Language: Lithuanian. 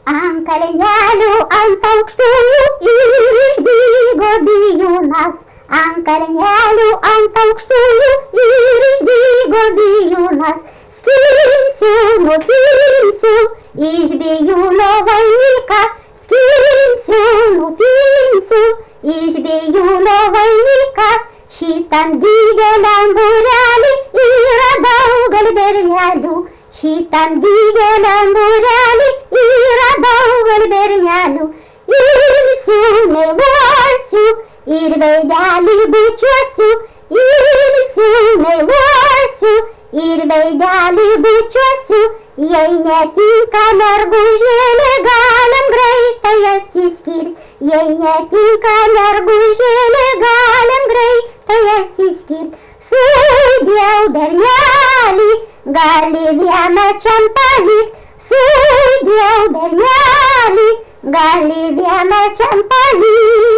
Ant kalnelių, ant aukštųjų ir išdygo bijūnas. Ant kalnelių, ant aukštųjų ir išdygo bijūnas. Skinsiu, nupinsiu iš bijūno vainiką. Skinsiu, nupinsiu iš bijūno vainiką. Šitam dideliam būreliui yra daugelį bernelių. Šitam dideliam būreliui yra daugelį bernelių. Imsiu, meluosiu ir veidelį bučiuosiu. Imsiu, meluosiu ir veidelį bučiuosiu. Jei netinka mergužėlė, galim greitai atsiskirt. Jei netinka mergužėlė, galim greitai atsiskirt. Sudieu, bernelį, gali vieną čian palikt. Sudieu, bernelį, gali vieną čian palikt.